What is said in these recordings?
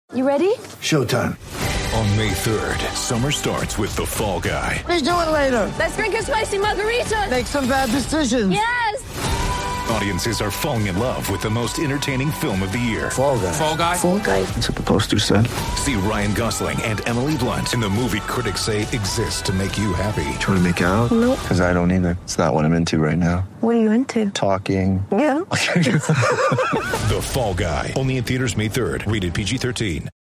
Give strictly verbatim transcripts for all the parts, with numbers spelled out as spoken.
You ready? Showtime. On May third, summer starts with The Fall Guy. Let's do it later. Let's drink a spicy margarita. Make some bad decisions. Yes. Audiences are falling in love with the most entertaining film of the year. Fall Guy. Fall Guy. Fall Guy. That's what the poster said. See Ryan Gosling and Emily Blunt in the movie critics say exists to make you happy. Trying to make it out? Nope. Because I don't either. It's not what I'm into right now. What are you into? Talking. Yeah. The Fall Guy. Only in theaters May third. Rated P G thirteen.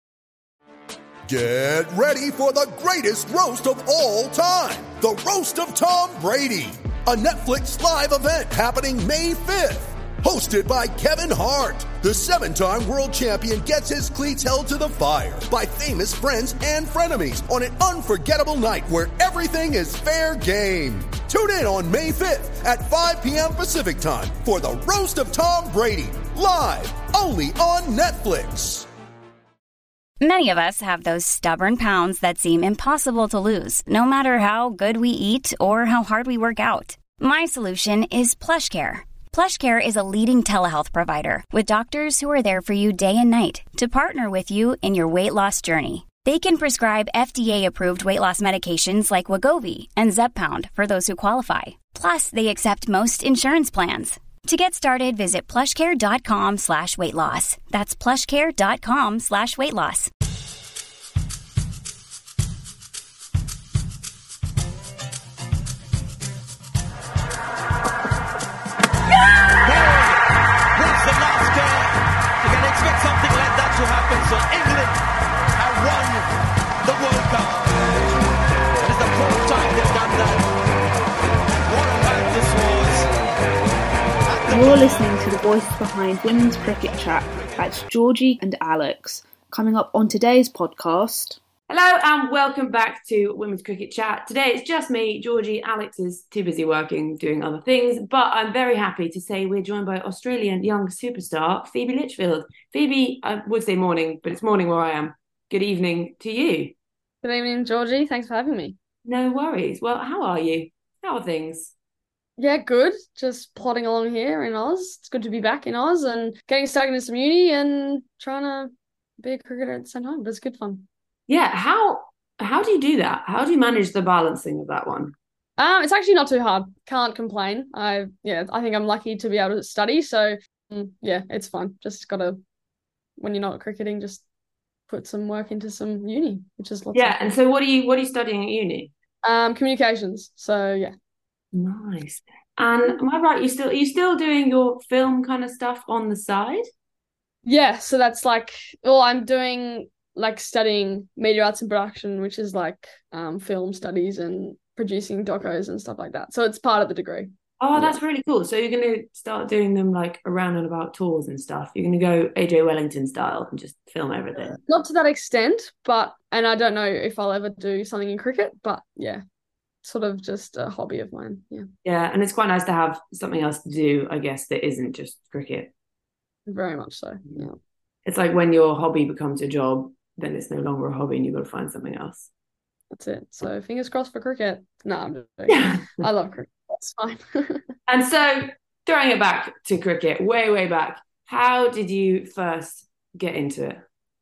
Get ready for the greatest roast of all time. The Roast of Tom Brady. A Netflix live event happening May fifth. Hosted by Kevin Hart. The seven-time world champion gets his cleats held to the fire by famous friends and frenemies on an unforgettable night where everything is fair game. Tune in on May fifth at five p.m. Pacific time for the Roast of Tom Brady. Live only on Netflix. Many of us have those stubborn pounds that seem impossible to lose, no matter how good we eat or how hard we work out. My solution is PlushCare. PlushCare is a leading telehealth provider with doctors who are there for you day and night to partner with you in your weight loss journey. They can prescribe F D A-approved weight loss medications like Wegovy and Zepbound for those who qualify. Plus, they accept most insurance plans. To get started, visit plushcare.com slash weight loss. That's plushcare.com slash weight loss. Wins the last game. You can expect something like that to happen. So England have won the World Cup. It is the fourth time they've done that. What a night this was. You're listening to the voices behind Women's Cricket Chat. That's Georgie and Alex. Coming up on today's podcast. Hello and welcome back to Women's Cricket Chat. Today it's just me, Georgie. Alex is too busy working, doing other things, but I'm very happy to say we're joined by Australian young superstar Phoebe Litchfield. Phoebe, I would say morning, but it's morning where I am. Good evening to you. Good evening, Georgie. Thanks for having me. No worries. Well, how are you? How are things? Yeah, good. Just plodding along here in Oz. It's good to be back in Oz and getting stuck into some uni and trying to be a cricketer at the same time, but it's good fun. Yeah, how how do you do that? How do you manage the balancing of that one? Um, it's actually not too hard. Can't complain. I yeah, I think I'm lucky to be able to study. So mm, yeah, it's fun. Just gotta, when you're not cricketing, just put some work into some uni, which is lots yeah. of And so, what are you what are you studying at uni? Um, communications. So yeah. Nice. And am I right? You still are you still doing your film kind of stuff on the side? Yeah. So that's like, well, I'm doing like studying media arts and production, which is like um film studies and producing docos and stuff like that. So it's part of the degree. Oh, that's yeah. really cool. So you're going to start doing them like around and about tours and stuff. You're going to go A J Wellington style and just film everything. Not to that extent, but, and I don't know if I'll ever do something in cricket, but yeah, sort of just a hobby of mine. Yeah. Yeah. And it's quite nice to have something else to do, I guess, that isn't just cricket. Very much so. Yeah. It's like when your hobby becomes your job, then it's no longer a hobby and you've got to find something else. That's it. So fingers crossed for cricket. No, I'm just joking. I love cricket. That's fine. And so throwing it back to cricket, way, way back, how did you first get into it?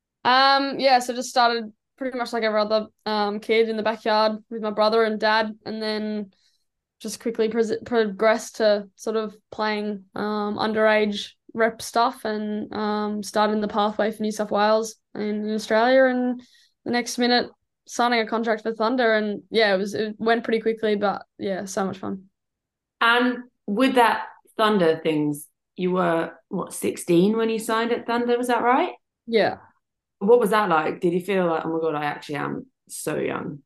Um, yeah, so just started pretty much like every other um kid in the backyard with my brother and dad, and then just quickly pre- progressed to sort of playing um underage rep stuff and um starting the pathway for New South Wales in Australia, and the next minute signing a contract for Thunder, and yeah, it was it went pretty quickly, but yeah, so much fun. And with that Thunder things, you were what sixteen when you signed at Thunder, was that right? Yeah. What was that like? Did you feel like, oh my god, I actually am so young?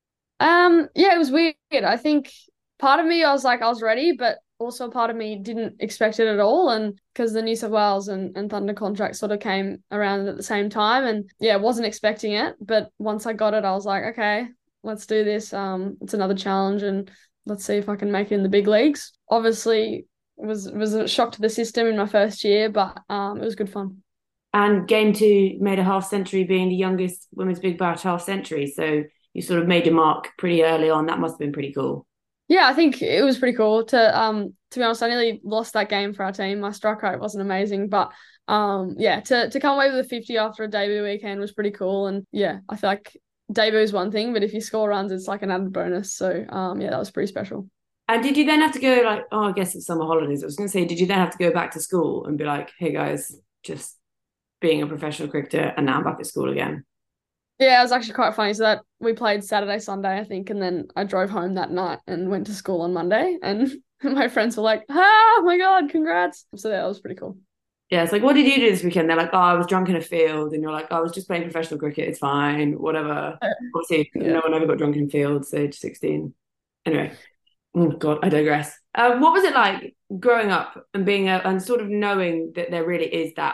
Um, yeah, it was weird. I think part of me, I was like, I was ready, but also part of me didn't expect it at all. And because the New South Wales and, and Thunder contract sort of came around at the same time, and yeah, wasn't expecting it. But once I got it, I was like, okay, let's do this. Um, it's another challenge, and let's see if I can make it in the big leagues. Obviously, it was it was a shock to the system in my first year, but um, it was good fun. And game two made a half century, being the youngest women's Big Bash half century. So you sort of made your mark pretty early on. That must have been pretty cool. Yeah, I think it was pretty cool. To um to be honest, I nearly lost that game for our team. My strike rate wasn't amazing, but um, yeah, to to come away with a fifty after a debut weekend was pretty cool. And yeah, I feel like debut is one thing, but if you score runs, it's like an added bonus. So um, yeah, that was pretty special. And did you then have to go like, oh, I guess it's summer holidays. I was going to say, did you then have to go back to school and be like, hey guys, just being a professional cricketer and now I'm back at school again? Yeah, it was actually quite funny. So that we played Saturday, Sunday, I think, and then I drove home that night and went to school on Monday. And my friends were like, oh my God, congrats. So that was pretty cool. Yeah, it's like, what did you do this weekend? They're like, oh, I was drunk in a field. And you're like, oh, I was just playing professional cricket. It's fine, whatever. Obviously, yeah. No one ever got drunk in fields, age sixteen. Anyway, oh God, I digress. Uh, what was it like growing up and being a, and sort of knowing that there really is that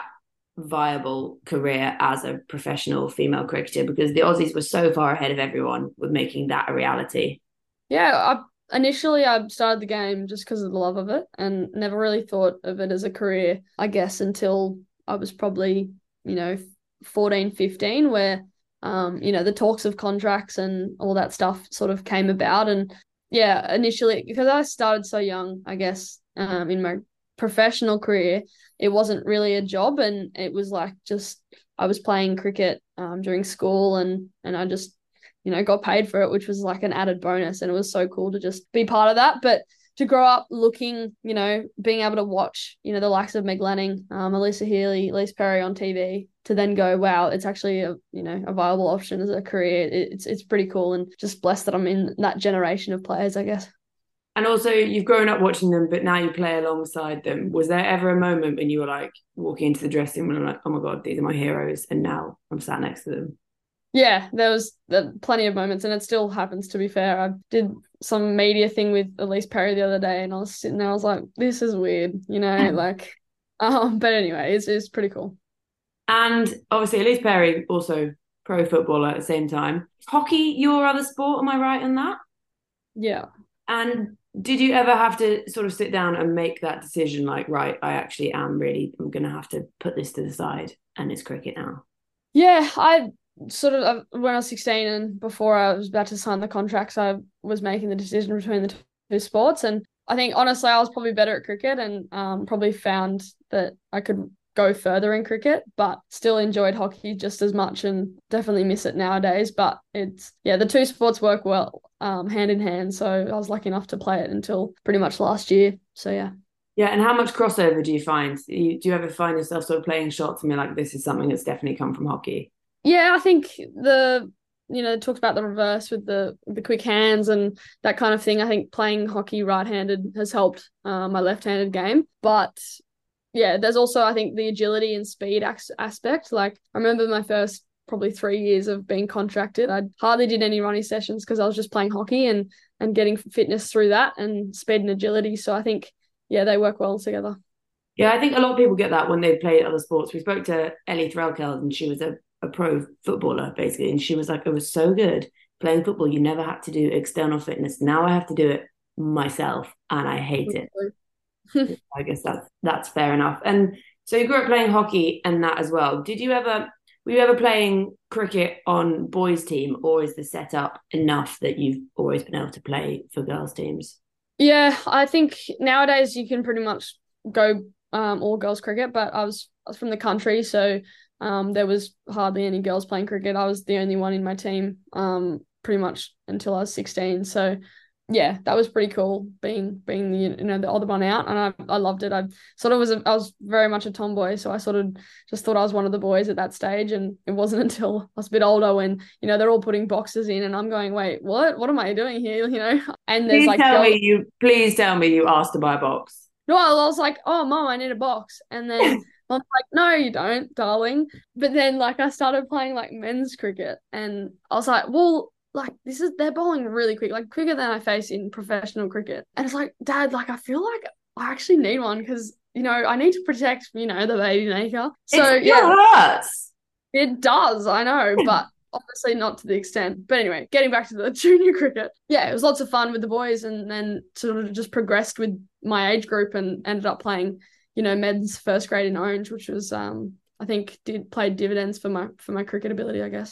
viable career as a professional female cricketer, because the Aussies were so far ahead of everyone with making that a reality? Yeah, I, initially I started the game just because of the love of it and never really thought of it as a career, I guess, until I was probably, you know, fourteen, fifteen, where, um, you know, the talks of contracts and all that stuff sort of came about. And yeah, initially, because I started so young, I guess, um, in my professional career, it wasn't really a job, and it was like just I was playing cricket um, during school, and and I just, you know, got paid for it, which was like an added bonus, and it was so cool to just be part of that. But to grow up looking, you know, being able to watch, you know, the likes of Meg Lanning, um, Alyssa Healy, Elise Perry on T V, to then go, wow, it's actually a, you know, a viable option as a career. It's it's pretty cool, and just blessed that I'm in that generation of players, I guess. And also, you've grown up watching them, but now you play alongside them. Was there ever a moment when you were like walking into the dressing room and like, oh my God, these are my heroes, and now I'm sat next to them? Yeah, there was plenty of moments, and it still happens, to be fair. I did some media thing with Elise Perry the other day, and I was sitting there, I was like, this is weird, you know, like, um, but anyway, it's, it's pretty cool. And obviously, Elise Perry, also pro footballer at the same time. Hockey, your other sport, am I right in that? Yeah. And did you ever have to sort of sit down and make that decision, like, right, I actually am really, I'm going to have to put this to the side and it's cricket now? Yeah, I sort of, when I was sixteen and before I was about to sign the contracts, I was making the decision between the two sports. And I think, honestly, I was probably better at cricket and um, probably found that I could go further in cricket, but still enjoyed hockey just as much and definitely miss it nowadays. But it's, yeah, the two sports work well um, hand in hand. So I was lucky enough to play it until pretty much last year. So, yeah. Yeah, and how much crossover do you find? Do you, do you ever find yourself sort of playing shots and be like, this is something that's definitely come from hockey? Yeah, I think the, you know, talked about the reverse with the the quick hands and that kind of thing. I think playing hockey right-handed has helped uh, my left-handed game. But yeah, there's also, I think, the agility and speed aspect. Like, I remember my first probably three years of being contracted, I hardly did any running sessions because I was just playing hockey and and getting fitness through that and speed and agility. So I think, yeah, they work well together. Yeah, I think a lot of people get that when they play other sports. We spoke to Ellie Threlkeld, and she was a, a pro footballer, basically, and she was like, it was so good playing football. You never had to do external fitness. Now I have to do it myself, and I hate it. I guess that's that's fair enough. And so you grew up playing hockey and that as well. Did you ever, were you ever playing cricket on boys' team, or is the setup enough that you've always been able to play for girls' teams? Yeah, I think nowadays you can pretty much go um, all girls cricket, but I was I was from the country, so um, there was hardly any girls playing cricket. I was the only one in my team um, pretty much until I was sixteen. So yeah, that was pretty cool being being the, you know, the other one out, and I I loved it. I sort of was a, I was very much a tomboy, so I sort of just thought I was one of the boys at that stage, and it wasn't until I was a bit older when, you know, they're all putting boxes in, and I'm going, wait, what? What am I doing here? You know, and there's please like, tell girls... me you please tell me you asked to buy a box. No, I was like, oh, Mom, I need a box, and then I'm like, no, you don't, darling. But then like I started playing like men's cricket, and I was like, well, like, this is, they're bowling really quick, like quicker than I face in professional cricket. And it's like, Dad, like, I feel like I actually need one because, you know, I need to protect, you know, the baby maker. So, it yeah. hurts. It does, I know, but obviously not to the extent. But anyway, getting back to the junior cricket. Yeah, it was lots of fun with the boys, and then sort of just progressed with my age group and ended up playing, you know, men's first grade in Orange, which was, um, I think, did played dividends for my for my cricket ability, I guess.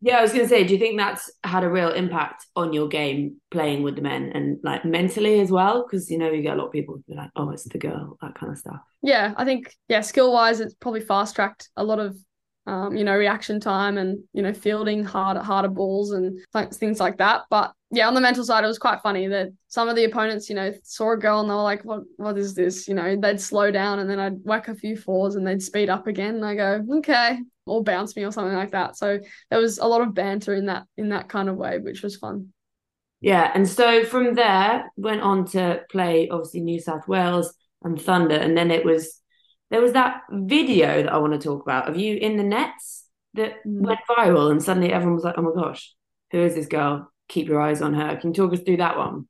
Yeah, I was going to say, do you think that's had a real impact on your game playing with the men and like mentally as well? Because, you know, you get a lot of people who are like, oh, it's the girl, that kind of stuff. Yeah, I think, yeah, skill-wise, it's probably fast-tracked a lot of, um, you know, reaction time and, you know, fielding harder, harder balls and th- things like that. But yeah, on the mental side, it was quite funny that some of the opponents, you know, saw a girl and they were like, what, what is this? You know, they'd slow down and then I'd whack a few fours and they'd speed up again. And I go, okay, or bounce me or something like that. So there was a lot of banter in that, in that kind of way, which was fun. Yeah. And so from there, went on to play, obviously, New South Wales and Thunder. And then it was, there was that video that I want to talk about of you in the nets that mm. went viral. And suddenly everyone was like, oh my gosh, who is this girl? Keep your eyes on her. Can you talk us through that one?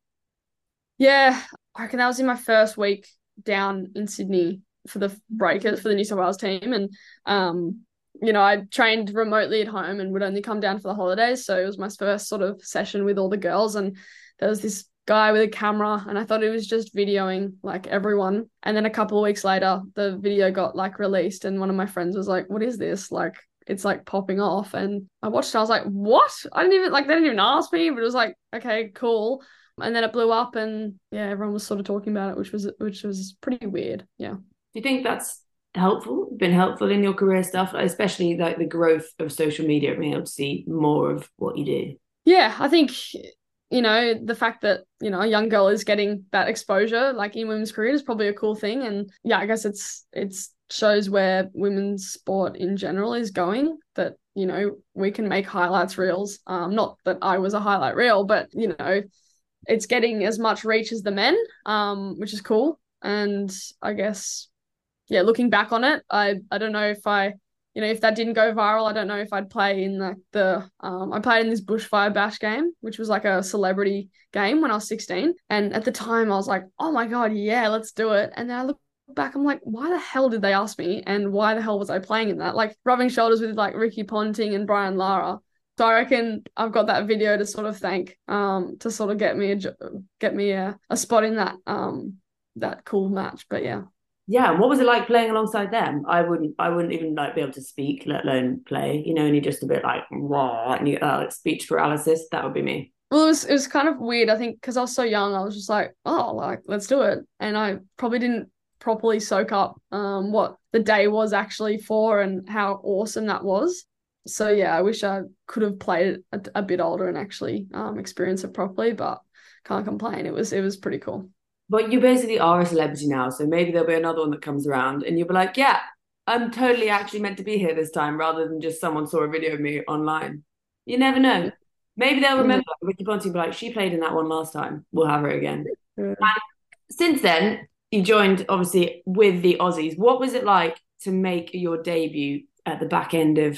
Yeah, I reckon that was in my first week down in Sydney for the Breakers, for the New South Wales team. And, um, you know, I trained remotely at home and would only come down for the holidays. So it was my first sort of session with all the girls. And there was this guy with a camera and I thought it was just videoing like everyone. And then a couple of weeks later, the video got like released and one of my friends was like, what is this? Like, it's like popping off. And I watched it. I was like, what? I didn't even like, they didn't even ask me, but it was like, okay, cool. And then it blew up and yeah, everyone was sort of talking about it, which was, which was pretty weird. Yeah. Do you think that's helpful, been helpful in your career stuff, especially like the growth of social media, being able to see more of what you do? Yeah, I think, you know, the fact that, you know, a young girl is getting that exposure like in women's career is probably a cool thing. And yeah, I guess it's, it's, shows where women's sport in general is going, that, you know, we can make highlights reels. Um, not that I was a highlight reel, but, you know, it's getting as much reach as the men, um, which is cool. And I guess, yeah, looking back on it, I, I don't know if I, you know, if that didn't go viral, I don't know if I'd play in like the, um, I played in this Bushfire Bash game, which was like a celebrity game when I was sixteen. And at the time I was like, oh my God, yeah, let's do it. And then I looked back, I'm like, why the hell did they ask me? And why the hell was I playing in that? Like rubbing shoulders with like Ricky Ponting and Brian Lara. So I reckon I've got that video to sort of thank, um, to sort of get me a get me a, a spot in that um that cool match. But yeah. Yeah, and what was it like playing alongside them? I wouldn't I wouldn't even like be able to speak, let alone play, you know, and you're just a bit like, raw, and you uh, like speech paralysis. That would be me. Well, it was, it was kind of weird, I think, because I was so young, I was just like, oh, like, let's do it. And I probably didn't properly soak up um what the day was actually for and how awesome that was. So yeah, I wish I could have played it a, a bit older and actually um experience it properly, but can't complain. It was it was pretty cool. But you basically are a celebrity now, so maybe there'll be another one that comes around and you'll be like, yeah, I'm totally actually meant to be here this time, rather than just someone saw a video of me online. You never know. Maybe they'll remember mm-hmm. Ricky Ponting, be like, she played in that one last time, we'll have her again. Mm-hmm. And since then, you joined, obviously, with the Aussies. What was it like to make your debut at the back end of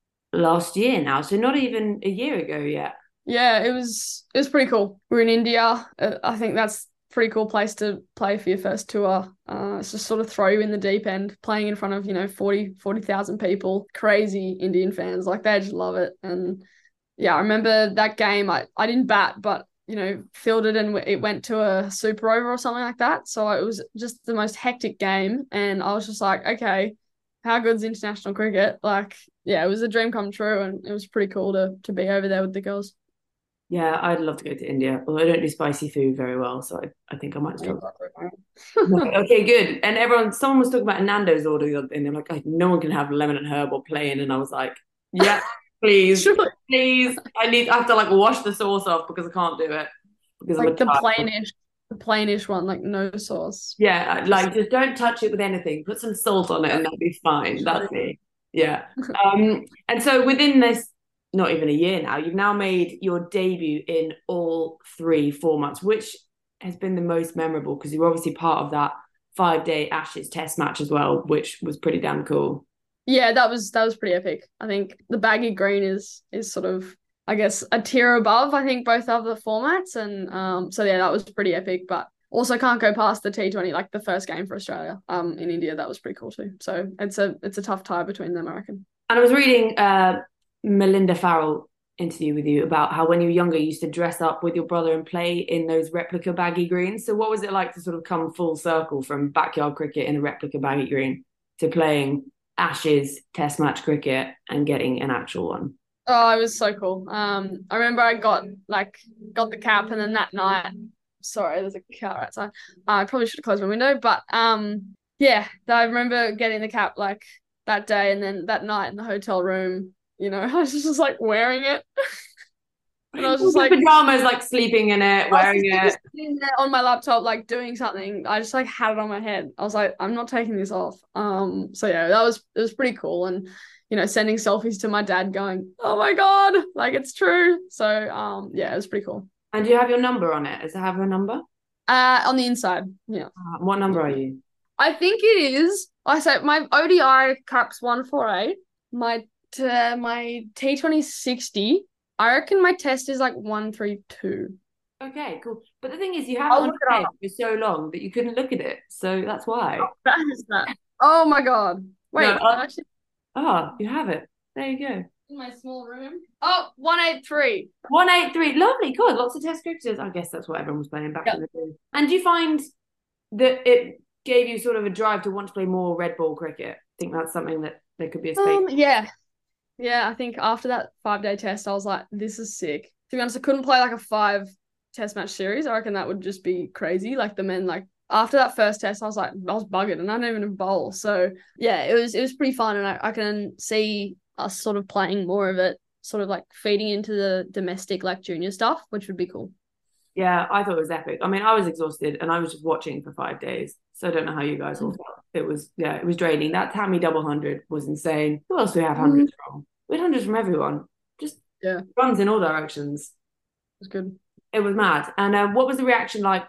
last year now? So not even a year ago yet. Yeah, it was it was pretty cool. We're in India. Uh, I think that's a pretty cool place to play for your first tour. Uh, it's just sort of throw you in the deep end, playing in front of, you know, forty thousand people, crazy Indian fans. Like, they just love it. And yeah, I remember that game. I, I didn't bat, but you know, fielded and it went to a super over or something like that. So it was just the most hectic game. And I was just like, okay, how good's international cricket? Like, yeah, it was a dream come true. And it was pretty cool to to be over there with the girls. Yeah, I'd love to go to India. Although I don't do spicy food very well. So I, I think I might struggle. Okay, good. And everyone, someone was talking about a Nando's order the other day. And they're like, oh, no one can have lemon and herb or plain. And I was like, yeah. Please, sure. please. I need. I have to like wash the sauce off because I can't do it. Because like the plainish, the plainish one, like no sauce. Yeah, like just don't touch it with anything. Put some salt on it, and that'll be fine. Sure. That's me. Yeah. um. And so within this, not even a year now, you've now made your debut in all three formats, which has been the most memorable because you're obviously part of that five-day Ashes Test match as well, which was pretty damn cool. Yeah, that was that was pretty epic. I think the baggy green is is sort of, I guess, a tier above, I think, both other formats. And um, so, yeah, that was pretty epic. But also can't go past the T twenty, like the first game for Australia um, in India. That was pretty cool too. So it's a it's a tough tie between them, I reckon. And I was reading uh, Melinda Farrell interview with you about how when you were younger, you used to dress up with your brother and play in those replica baggy greens. So what was it like to sort of come full circle from backyard cricket in a replica baggy green to playing Ashes Test match cricket and getting an actual one? Oh, it was so cool. Um, I remember I got like got the cap, and then that night, sorry, there's a car outside. Uh, I probably should have closed my window, but um, yeah, I remember getting the cap like that day, and then that night in the hotel room, you know, I was just like wearing it, and I was just like pajamas, like sleeping in it, wearing it. Sitting there on my laptop, like doing something. I just like had it on my head. I was like, I'm not taking this off. Um, so yeah, that was it was pretty cool, and you know, sending selfies to my dad, going, "Oh my god, like it's true." So um, yeah, it was pretty cool. And do you have your number on it? Does it have your number? Uh, on the inside, yeah. Uh, what number are you? I think it is. I say my O D I cap's one four eight. My t- my T twenty sixty. I reckon my test is like one three two. Okay, cool. But the thing is, you have I'll it on look your it head up. for so long that you couldn't look at it. So that's why. Oh, that is that. Oh my god. Wait, No, uh, actually, oh, you have it. There you go. in my small room. Oh, one eight three. one eight three. Lovely. Good. Lots of test cricketers. I guess that's what everyone was playing back Yep. in the day. And do you find that it gave you sort of a drive to want to play more red ball cricket? I think that's something that there could be a space. Um, yeah. Yeah, I think after that five day test, I was like, this is sick. To be honest, I couldn't play like a five test match series. I reckon that would just be crazy. Like the men, like after that first test, I was like, I was buggered and I don't even bowl. So yeah, it was it was pretty fun, and I, I can see us sort of playing more of it, sort of like feeding into the domestic like junior stuff, which would be cool. Yeah, I thought it was epic. I mean, I was exhausted and I was just watching for five days. So I don't know how you guys all felt. It was, yeah, it was draining. That Tammy double hundred was insane. Who else do we have hundreds mm. from? We had hundreds from everyone. Just yeah, runs in all directions. It was good. It was mad. And uh, what was the reaction like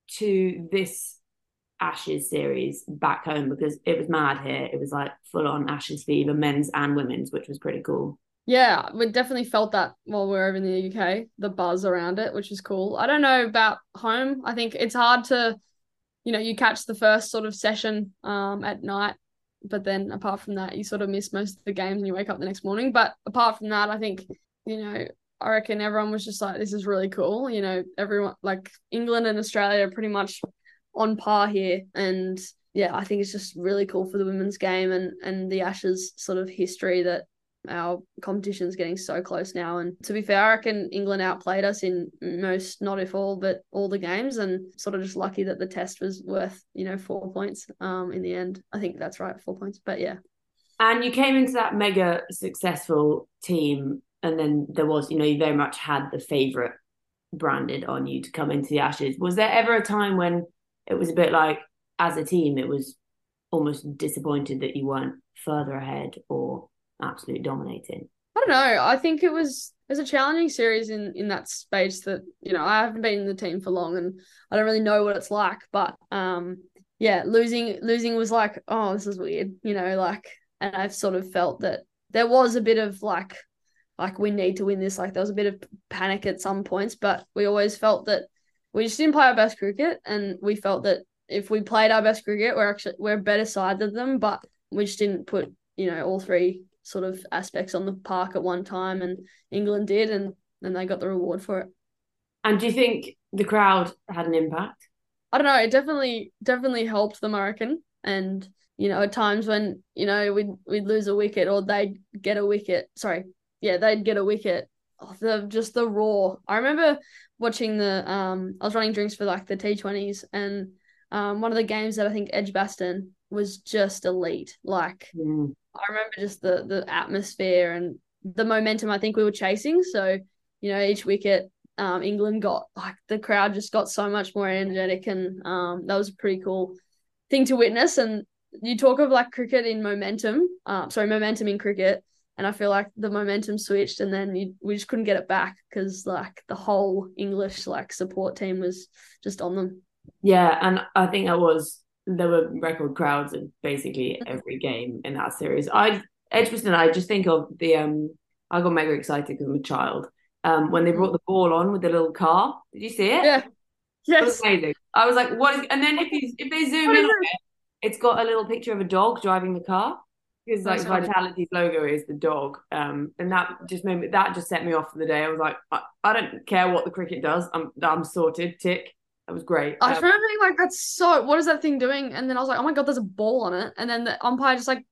to this Ashes series back home? Because it was mad here. It was like full on Ashes fever, men's and women's, which was pretty cool. Yeah, we definitely felt that while we were over in the U K, the buzz around it, which is cool. I don't know about home. I think it's hard to, you know, you catch the first sort of session um, at night, but then apart from that, you sort of miss most of the games and you wake up the next morning. But apart from that, I think, you know, I reckon everyone was just like, this is really cool. You know, everyone, like England and Australia are pretty much on par here. And yeah, I think it's just really cool for the women's game and, and the Ashes sort of history that our competition's getting so close now. And to be fair, I reckon England outplayed us in most, not if all, but all the games, and sort of just lucky that the test was worth, you know, four points um, in the end. I think that's right, four points. But yeah. And you came into that mega successful team, and then there was, you know, you very much had the favourite branded on you to come into the Ashes. Was there ever a time when it was a bit like, as a team, it was almost disappointed that you weren't further ahead or absolutely dominating? I don't know. I think it was it was a challenging series in in that space that, you know, I haven't been in the team for long and I don't really know what it's like. But um, yeah, losing losing was like, oh, this is weird, you know, like, and I've sort of felt that there was a bit of like, like we need to win this. Like there was a bit of panic at some points, but we always felt that we just didn't play our best cricket, and we felt that if we played our best cricket, we're actually we're a better side than them, but we just didn't put, you know, all three sort of aspects on the park at one time, and England did, and and they got the reward for it. And do you think the crowd had an impact? I don't know. It definitely definitely helped them, I reckon. And you know, at times when, you know, we'd we'd lose a wicket or they'd get a wicket. Sorry, yeah, they'd get a wicket. Oh, the just the roar. I remember watching the um. I was running drinks for like the T twenties, and um, one of the games that I think Edgbaston was just elite. Like. Mm. I remember just the the atmosphere and the momentum I think we were chasing. So, you know, each wicket, um, England got, like, the crowd just got so much more energetic, and um, that was a pretty cool thing to witness. And you talk of like cricket in momentum, uh, sorry, momentum in cricket, and I feel like the momentum switched, and then you, we just couldn't get it back because like the whole English like support team was just on them. Yeah, and I think that was. There were record crowds in basically every game in that series. I Edgbaston, I just think of the um. I got mega excited because I'm a child. Um, when they brought the ball on with the little car, did you see it? Yeah, yes, it was amazing. I was like, "What is?" And then if you if they zoom in on it, it's got a little picture of a dog driving the car, because like Vitality's logo is the dog. Um, and that just made me, that just set me off for the day. I was like, I, I don't care what the cricket does. I'm I'm sorted. Tick. That was great. I um, remember being like, that's so, what is that thing doing? And then I was like, oh my God, there's a ball on it. And then the umpire just like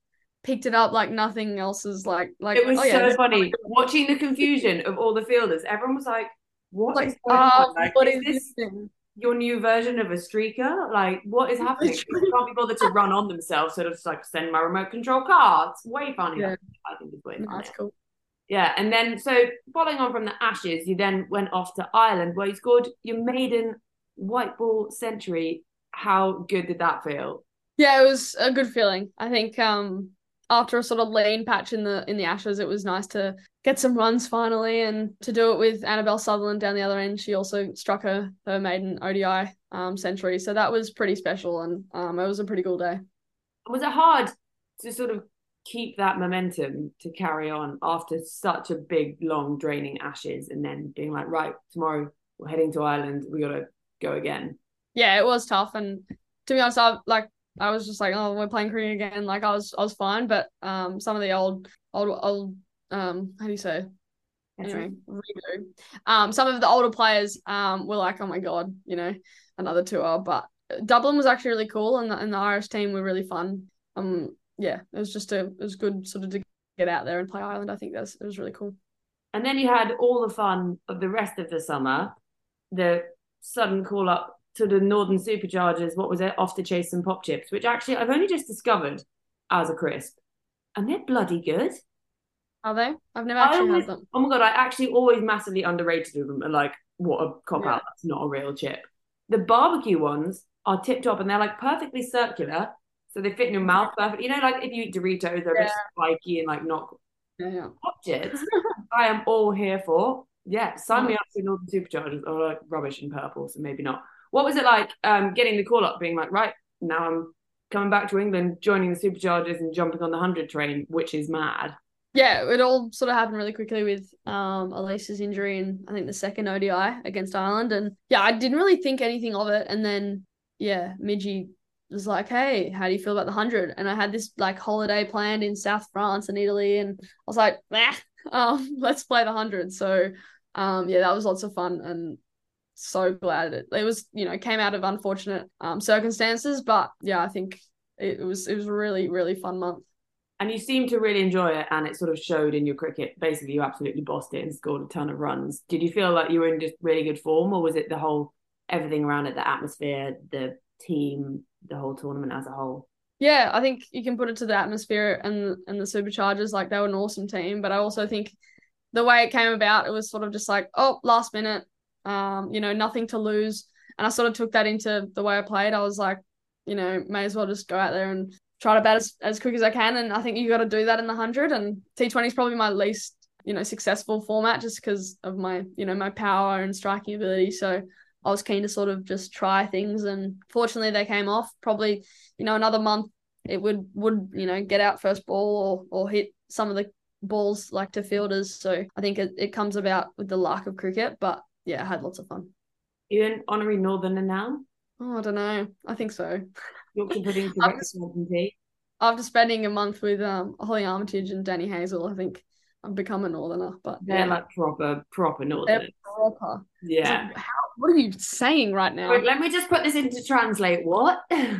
picked it up like nothing else is like like It was oh, yeah, so funny watching the confusion of all the fielders. Everyone was like, "What like, is going um, on? Like, what is is this this thing? your new version of a streaker? Like, what is happening? They can't be bothered to run on themselves, so just like send my remote control car. It's way funnier. Yeah. I think it's way No, funnier. that's cool. Yeah, and then so following on from the Ashes, you then went off to Ireland where you scored your maiden white ball century. How good did that feel? Yeah, it was a good feeling. I think um after a sort of lean patch in the in the Ashes, it was nice to get some runs finally and to do it with Annabelle Sutherland down the other end. She also struck her her maiden O D I um century, so that was pretty special, and um it was a pretty cool day. Was it hard to sort of keep that momentum to carry on after such a big, long, draining Ashes, and then being like, right, tomorrow we're heading to Ireland, we got to go again? Yeah, it was tough, and to be honest, I like I was just like, oh, we're playing cricket again. Like I was, I was fine, but um, some of the old, old, old, um, how do you say? Anyway, redo. Um, some of the older players um were like, oh my god, you know, another tour. But Dublin was actually really cool, and the, and the Irish team were really fun. Um, yeah, it was just a, it was good sort of to get out there and play Ireland. I think that's it was really cool. And then you had all the fun of the rest of the summer, the sudden call up to the Northern Superchargers, what was it, off to chase some pop chips, which actually I've only just discovered as a crisp. And they're bloody good. Are they? I've never actually always, had them. Oh my God, I actually always massively underrated them and like, what a cop Yeah. out, that's not a real chip. The barbecue ones are tip top and they're like perfectly circular. So they fit in your mouth perfect. You know, like if you eat Doritos, they're a bit Yeah. spiky and like not Yeah, yeah. pop chips. I am all here for. Yeah, sign me Oh. up to Northern Superchargers. Or like rubbish in purple, so maybe not. What was it like um, getting the call up, being like, right, now I'm coming back to England, joining the Superchargers and jumping on the one hundred train, which is mad. Yeah, it all sort of happened really quickly with um Elise's injury and I think the second O D I against Ireland. And yeah, I didn't really think anything of it. And then, yeah, Midgie was like, hey, how do you feel about the one hundred? And I had this like holiday planned in South France and Italy. And I was like, nah, um, let's play the one hundred. So um, yeah, that was lots of fun and so glad it, it was, you know, came out of unfortunate um circumstances. But yeah, I think it was, it was a really, really fun month. And you seemed to really enjoy it, and it sort of showed in your cricket. Basically, you absolutely bossed it and scored a ton of runs. Did you feel like you were in just really good form, or was it the whole, everything around it, the atmosphere, the team, the whole tournament as a whole? Yeah, I think you can put it to the atmosphere and and the Superchargers. Like they were an awesome team, but I also think the way it came about, it was sort of just like, oh, last minute, um, you know, nothing to lose. And I sort of took that into the way I played. I was like, you know, may as well just go out there and try to bat as, as quick as I can. And I think you got to do that in the one hundred. And T twenty is probably my least, you know, successful format just because of my, you know, my power and striking ability. So I was keen to sort of just try things. And fortunately, they came off. Probably, you know, another month it would, would you know, get out first ball or, or hit some of the balls like to fielders. So I think it, it comes about with the luck of cricket. But yeah, I had lots of fun. You an honorary Northerner now? Oh, I don't know. I think so. Yorkshire pudding to After- breakfast and tea. After spending a month with um Holly Armitage and Danny Hazel, I think I've become a Northerner. But They're yeah, like proper, proper they're Northerners. proper. Yeah. Like, how, what are you saying right now? Wait, let me just put this into translate. What?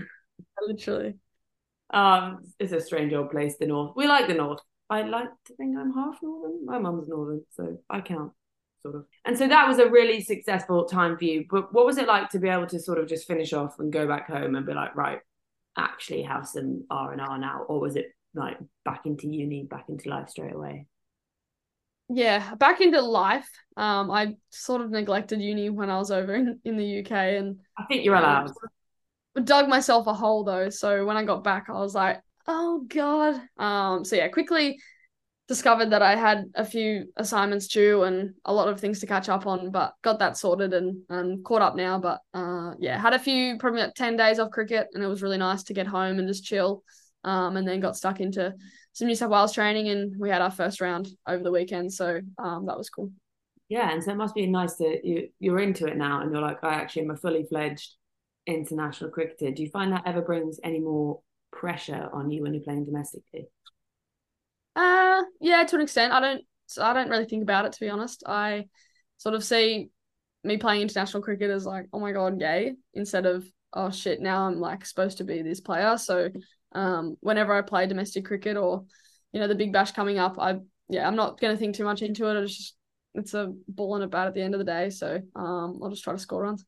Literally. um, it's a strange old place, the North. We like the North. I like to think I'm half Northern. My mum's Northern, so I count, sort of. And so that was a really successful time for you. But what was it like to be able to sort of just finish off and go back home and be like, right, actually have some R and R now? Or was it like back into uni, back into life straight away? Yeah, back into life. Um, I sort of neglected uni when I was over in, in the U K, and I think you're allowed. um, dug myself a hole though. So when I got back, I was like, oh God. Um, so yeah, quickly discovered that I had a few assignments due and a lot of things to catch up on, but got that sorted and, and caught up now. But uh, yeah, had a few, probably like ten days off cricket, and it was really nice to get home and just chill. Um, and then got stuck into some New South Wales training, and we had our first round over the weekend. So um, that was cool. Yeah, and so it must be nice to, you, you're into it now and you're like, I actually am a fully fledged international cricketer. Do you find that ever brings any more pressure on you when you're playing domestically? Uh, yeah, to an extent. I don't, I don't really think about it, to be honest. I sort of see me playing international cricket as like, oh my God, yay, instead of, oh shit, now I'm like supposed to be this player. So um, whenever I play domestic cricket or, you know, the Big Bash coming up, I yeah, I'm not going to think too much into it. It's just it's a ball and a bat at the end of the day, so um, I'll just try to score runs.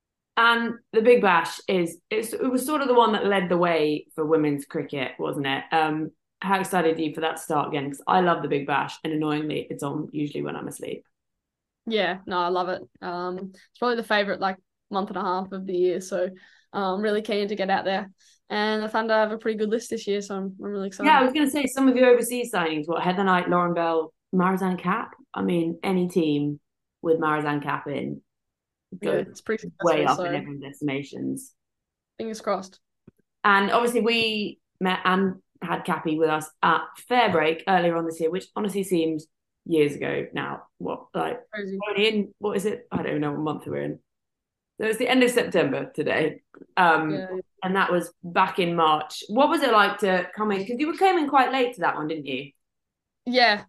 And the Big Bash is it's, it was sort of the one that led the way for women's cricket, wasn't it? Um, how excited are you for that to start again? Because I love the Big Bash, and annoyingly, it's on usually when I'm asleep. Yeah, no, I love it. Um, it's probably the favourite like month and a half of the year, so I'm really keen to get out there. And the Thunder have a pretty good list this year, so I'm, I'm really excited. Yeah, I was going to say some of your overseas signings. What, Heather Knight, Lauren Bell, Marizanne Kapp? I mean, any team with Marizanne Kapp in goes yeah, it's pretty way up so in everyone's estimations. Fingers crossed. And obviously we met and had Cappy with us at Fairbreak earlier on this year, which honestly seems years ago now. What, like, only in, what is it? I don't even know what month we're in. So it's the end of September today. Um, yeah. And that was back in March. What was it like to come in? Because you came in quite late to that one, didn't you? Yeah,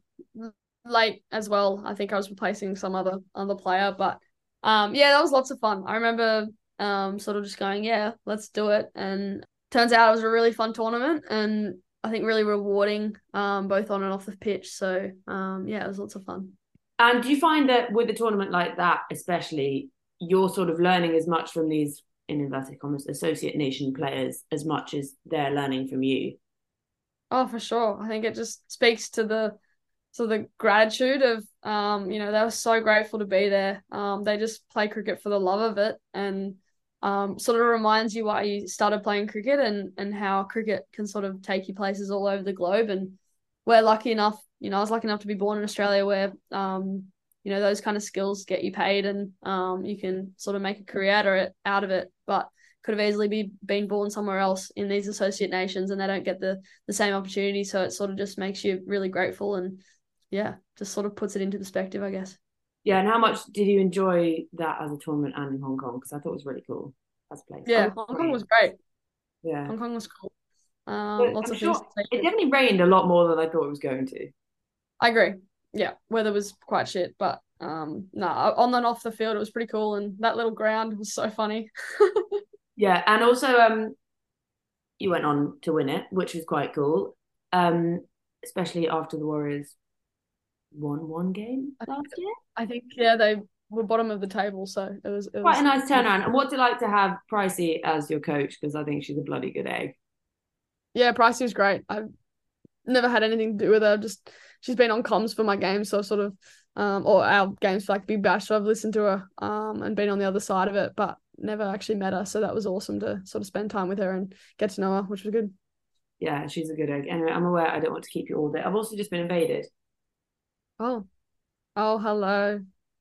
late as well. I think I was replacing some other other player, but um, yeah, that was lots of fun. I remember um, sort of just going, yeah, let's do it. And turns out it was a really fun tournament, and I think really rewarding, um, both on and off the pitch. So um, yeah, it was lots of fun. And do you find that with a tournament like that, especially, you're sort of learning as much from these, in inverted commas, associate nation players as much as they're learning from you? Oh, for sure. I think it just speaks to the so the gratitude of, um, you know, they were so grateful to be there. Um, they just play cricket for the love of it, and um, sort of reminds you why you started playing cricket, and and how cricket can sort of take you places all over the globe. And we're lucky enough, you know, I was lucky enough to be born in Australia where, um, you know, those kind of skills get you paid, and um, you can sort of make a career out of it, out of it. But could have easily be been born somewhere else in these associate nations, and they don't get the the same opportunity. So it sort of just makes you really grateful, and yeah, just sort of puts it into perspective, I guess. Yeah, and how much did you enjoy that as a tournament and in Hong Kong? Because I thought it was really cool as a place. Yeah, Hong Kong was great. Yeah, Hong Kong was cool. Um, lots I'm of sure things. To it definitely rained a lot more than I thought it was going to. I agree. Yeah, weather was quite shit, but um, no, nah, on and off the field it was pretty cool, and that little ground was so funny. Yeah, and also um, you went on to win it, which was quite cool. Um, especially after the Warriors won one game last year. I think yeah, they were bottom of the table, so it was it quite was, a nice turnaround. And what's it like to have Pricey as your coach? Because I think she's a bloody good egg. Yeah, Pricey was great. I've never had anything to do with her. Just she's been on comms for my games, so I've sort of um or our games for like Big Bash, so I've listened to her um and been on the other side of it, but never actually met her. So that was awesome to sort of spend time with her and get to know her, which was good. Yeah, she's a good egg. Anyway, I'm aware I don't want to keep you all day. I've also just been invaded. Oh. Oh, hello.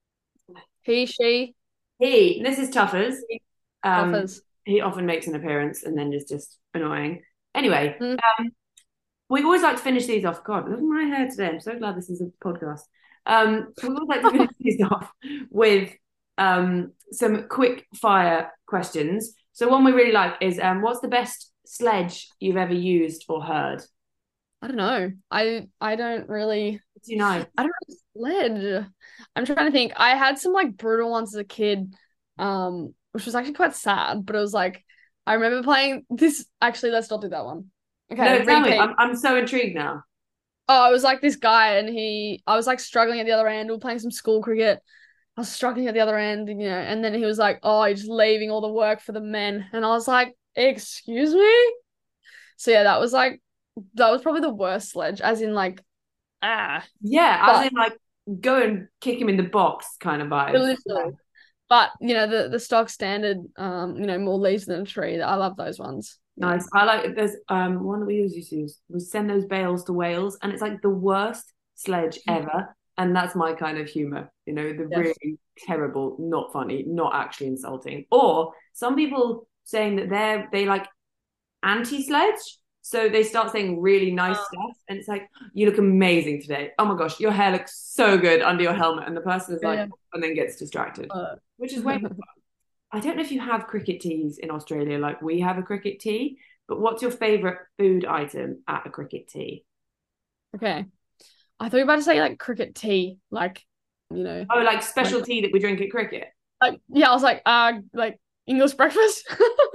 He, she. He. This is Tuffers. Um, Tuffers. He often makes an appearance and then is just annoying. Anyway, mm. um, we always like to finish these off. God, look at my hair today. I'm so glad this is a podcast. Um, we always like to finish these off with um, some quick fire questions. So one we really like is, um, what's the best sledge you've ever used or heard? I don't know. I I don't really. Too nice. I don't know sledge. I'm trying to think. I had some like brutal ones as a kid, um, which was actually quite sad. But it was like I remember playing this. Actually, let's not do that one. Okay. No, tell me. I'm I'm so intrigued now. Oh, it was like this guy, and he. I was like struggling at the other end. We were playing some school cricket. I was struggling at the other end, you know. And then he was like, "Oh, you're just leaving all the work for the men," and I was like, "Excuse me." So yeah, that was like. That was probably the worst sledge, as in like, ah. Yeah, but, as in like, go and kick him in the box kind of vibe. Literally. But, you know, the, the stock standard, um, you know, more leaves than a tree. I love those ones. Nice. I like, there's um one that we always used to use was send those bales to Wales, and it's like the worst sledge ever. And that's my kind of humour, you know, the yes. really terrible, not funny, not actually insulting. Or some people saying that they're, they like anti-sledge. So they start saying really nice oh. stuff, and it's like, you look amazing today. Oh my gosh, your hair looks so good under your helmet. And the person is like, yeah. and then gets distracted, uh. which is way more fun. I don't know if you have cricket teas in Australia like we have a cricket tea, but what's your favourite food item at a cricket tea? Okay. I thought you were about to say like cricket tea, like, you know. Oh, like special like, tea that we drink at cricket? Like, yeah, I was like, uh, like English breakfast.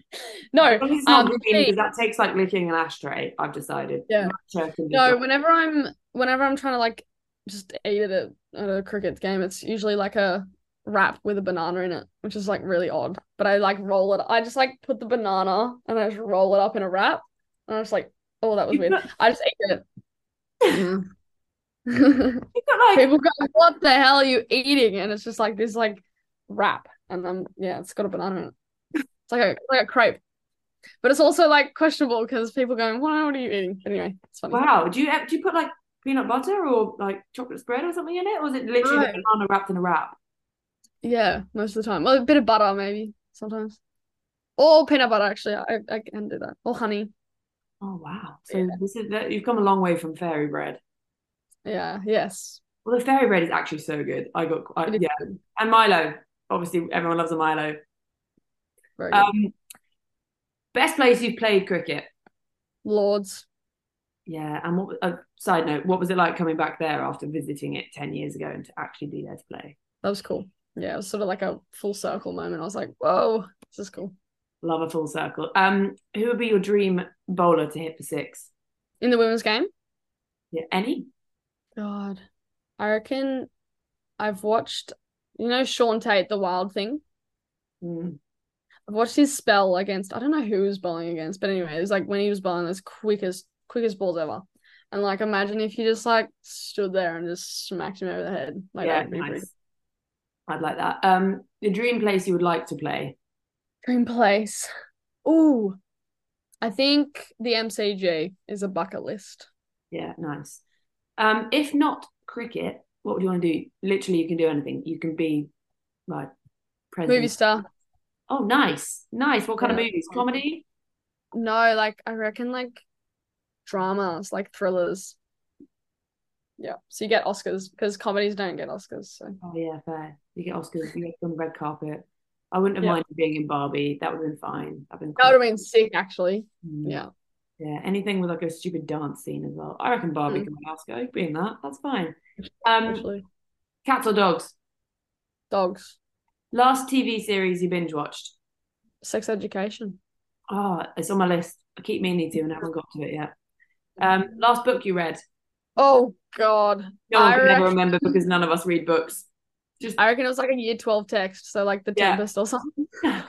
No, As long as it's not um, green, because that takes like licking an ashtray, I've decided. Yeah. Matcha can be No, fine. whenever I'm whenever I'm trying to like just eat at a at a cricket game, it's usually like a wrap with a banana in it, which is like really odd. But I like roll it. I just like put the banana and I just roll it up in a wrap. And I was like, oh, that was You've weird. got- I just ate it. You've got like People go, what the hell are you eating? And it's just like this like wrap. And I'm yeah, it's got a banana in it. It's like a like a crepe. But it's also like questionable because people going, what, what are you eating? Anyway, it's funny. wow. Do you do you put like peanut butter or like chocolate spread or something in it, or is it literally No. the banana wrapped in a wrap? Yeah, most of the time. Well, a bit of butter maybe sometimes. Or peanut butter actually. I I can do that. Or honey. Oh wow. So Yeah. this is that you've come a long way from fairy bread. Yeah, yes. Well, the fairy bread is actually so good. I got I, It is yeah, good. and Milo. Obviously, everyone loves a Milo. Very good. Um, best place you've played cricket? Lords. Yeah, and what? Uh, side note, what was it like coming back there after visiting it ten years ago and to actually be there to play? That was cool. Yeah, it was sort of like a full circle moment. I was like, whoa, this is cool. Love a full circle. Um, who would be your dream bowler to hit for six? In the women's game? Yeah, any? God. I reckon I've watched, you know, Sean Tate, the Wild Thing. Mm. I've watched his spell against, I don't know who he was bowling against, but anyway, it was like when he was bowling as quickest, quickest balls ever. And like, imagine if you just like stood there and just smacked him over the head. Like, Yeah, that'd be pretty nice. I'd like that. Um, the dream place you would like to play? Dream place. Ooh, I think the M C G is a bucket list. Yeah, nice. Um, if not cricket, what would you want to do? Literally, you can do anything. You can be like president. Movie star. Oh, nice, nice. What kind of Yeah. movies? Comedy? No, like I reckon like dramas, like thrillers. Yeah, so you get Oscars because comedies don't get Oscars. So Oh yeah, fair. You get Oscars. You get on the red carpet. I wouldn't have Yeah. minded being in Barbie. That would have been fine. I've been that would have been sick, actually. Mm. Yeah. Yeah, anything with like a stupid dance scene as well. I reckon Barbie Mm. can be Oscar. Being that, that's fine. Um, Actually, cats or dogs? dogs, Last T V series you binge watched? sex education. Oh, it's on my list. I keep meaning to and I haven't got to it yet. Um, last book you read? Oh God, No one I can ever reckon, remember because none of us read books. Just I reckon it was like a year twelve text, so like the Yeah. Tempest or something.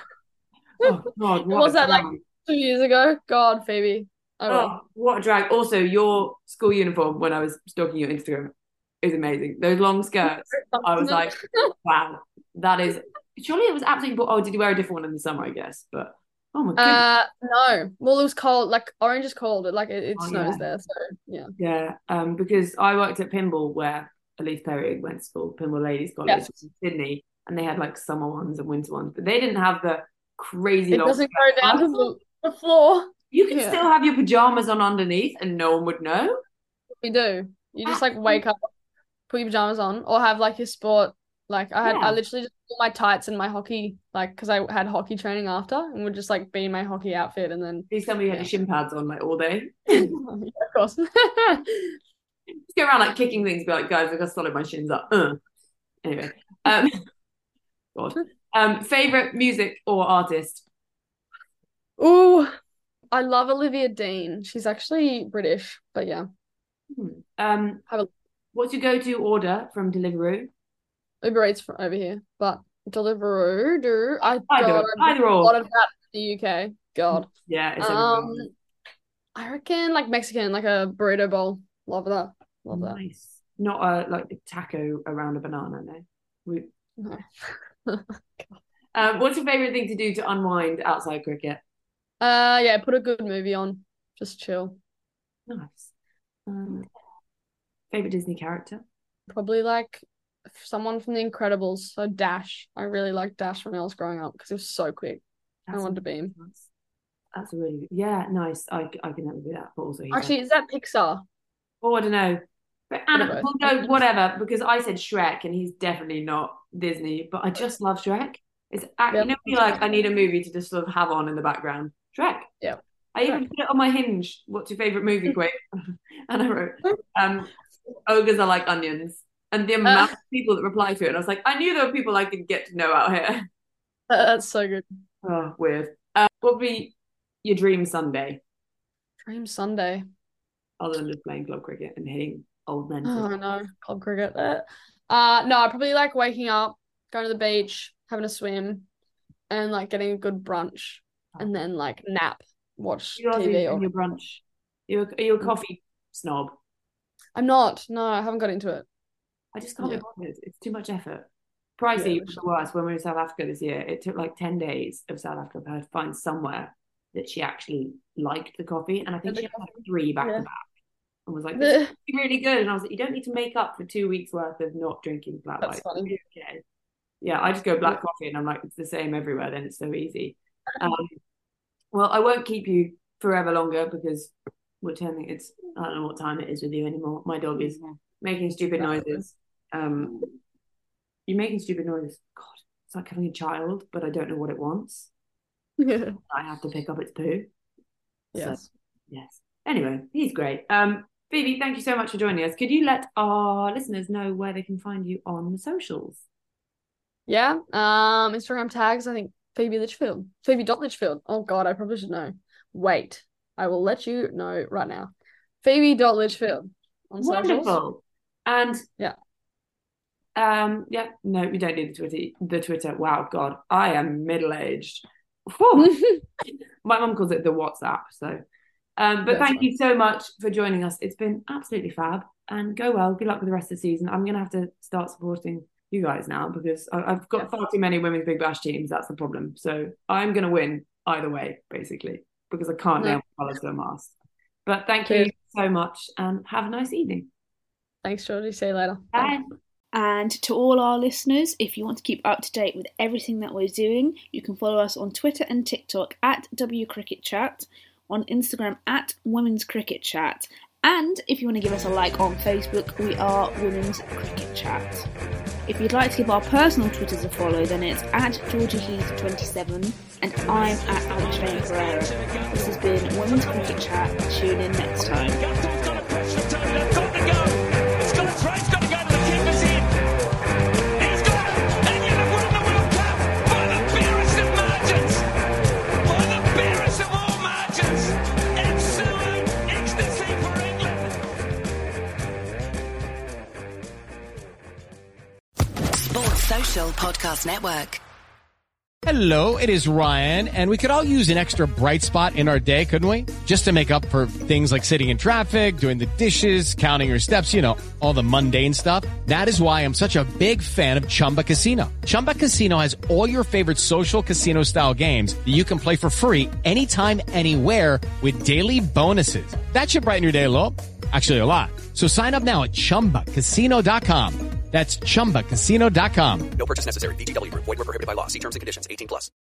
oh god, what Was a that like drag. two years ago? God, Phoebe. Oh, well. Oh, what a drag. Also, your school uniform when I was stalking your Instagram is amazing. Those long skirts. I was like, wow, that is surely it was absolutely oh, did you wear a different one in the summer, I guess? But oh my goodness. Uh, no. Well, it was cold. Like orange is cold. It like it, it Oh, snows yeah. there. So yeah. Yeah, um, because I worked at Pinball where Elise Perry went to school, Pinball Ladies College Yes. in Sydney, and they had like summer ones and winter ones, but they didn't have the crazy It long doesn't skirts. go down to the, the floor. You can Yeah. still have your pajamas on underneath and no one would know. We do. You just like wake up, put your pajamas on, or have like your sport. Like I had, Yeah. I literally just put my tights and my hockey, like because I had hockey training after, and would just like be in my hockey outfit, and then Please tell me you had Yeah. your shin pads on like all day. yeah, of course. Just go around like kicking things, be like, guys, I gotta solid my shins up. Uh. Anyway, um, God. Um, favorite music or artist? Ooh, I love Olivia Dean. She's actually British, but yeah. Hmm. Um, Have a- what's your go-to order from Deliveroo? Uber Eats from over here, but Deliveroo, do I Either, God, I've either or. a lot of that in the U K. God. Yeah, it's Um, everywhere. I reckon like Mexican, like a burrito bowl. Love that. Love that. Nice. Not a like a taco around a banana, no. We, No. um, what's your favorite thing to do to unwind outside cricket? Uh, yeah, put a good movie on. Just chill. Nice. Um, favorite Disney character? Probably like someone from The Incredibles. So Dash. I really liked Dash when I was growing up because it was so quick. I wanted to be him. That's, that's a really yeah, nice. I, I can never do that, but also he's Actually, is that Pixar? oh, I don't know. But Anna, Whatever. we'll go whatever because I said Shrek and he's definitely not Disney, but I just love Shrek. It's actually, Yep. you know, when you're like I need a movie to just sort of have on in the background. Shrek. Yeah. I even put it on my Hinge. What's your favorite movie, quick? And I wrote, um, ogres are like onions. And the amount Uh. of people that replied to it, and I was like, I knew there were people I could get to know out here. Uh, that's so good. Oh, weird. Um, What would be your dream Sunday? Dream Sunday. Other than just playing club cricket and hitting old men. Oh no, club cricket. Uh, no, I probably like waking up, going to the beach, having a swim, and like getting a good brunch, and then like nap, watch You're T V or your brunch. You're are you a coffee snob? I'm not. No, I haven't got into it. I just can't Yeah. be bothered. It's too much effort. Pricey Yeah, was the worst. When we were in South Africa this year, it took like ten days of South Africa for her to find somewhere that she actually liked the coffee, and I think she had like three back Yeah. to back. And was like, this is really good. And I was like, you don't need to make up for two weeks worth of not drinking flat That's white. funny. Okay. Yeah, I just go black Yeah. coffee and I'm like, it's the same everywhere. Then it's so easy. Um, well, I won't keep you forever longer because we're turning, it's, I don't know what time it is with you anymore. My dog is making stupid noises. Um, you're making stupid noises. God, it's like having a child, but I don't know what it wants. Yeah. I have to pick up its poo. Yes. So, yes. Anyway, he's great. Um, Phoebe, thank you so much for joining us. Could you let our listeners know where they can find you on the socials? Yeah. Um, Instagram tags, I think Phoebe Litchfield. Phoebe dot Litchfield. Oh god, I probably should know. Wait. I will let you know right now. Phoebe dot Litchfield on socials. Wonderful. And yeah. Um, yeah, no, we don't need the Twitter. The Twitter. Wow, God, I am middle-aged. My mum calls it the WhatsApp. So, um, but That's thank right. you so much for joining us. It's been absolutely fab, and go well. Good luck with the rest of the season. I'm gonna have to start supporting you guys now because I- I've got Yeah. far too many women's Big Bash teams. That's the problem. So I'm gonna win either way, basically, because I can't No. nail my colours to a mast. But thank Cheers. you so much, and have a nice evening. Thanks, Georgie. See you later. Bye. And to all our listeners, if you want to keep up to date with everything that we're doing, you can follow us on Twitter and TikTok at W Cricket Chat, on Instagram at Women's Cricket Chat, and if you want to give us a like on Facebook, we are Women's Cricket Chat. If you'd like to give our personal Twitters a follow, then it's at Georgie Heath twenty-seven, and I'm at Alex Jane Pereira. This has been Women's Cricket Chat. Tune in next time. Sports Social Podcast Network. Hello, it is Ryan, and we could all use an extra bright spot in our day, couldn't we? Just to make up for things like sitting in traffic, doing the dishes, counting your steps, you know, all the mundane stuff. That is why I'm such a big fan of Chumba Casino. Chumba Casino has all your favorite social casino-style games that you can play for free anytime, anywhere with daily bonuses. That should brighten your day a little. Actually, a lot. So sign up now at chumba casino dot com. That's chumba casino dot com. No purchase necessary. V G W Group. Void where prohibited by law. See terms and conditions. eighteen plus.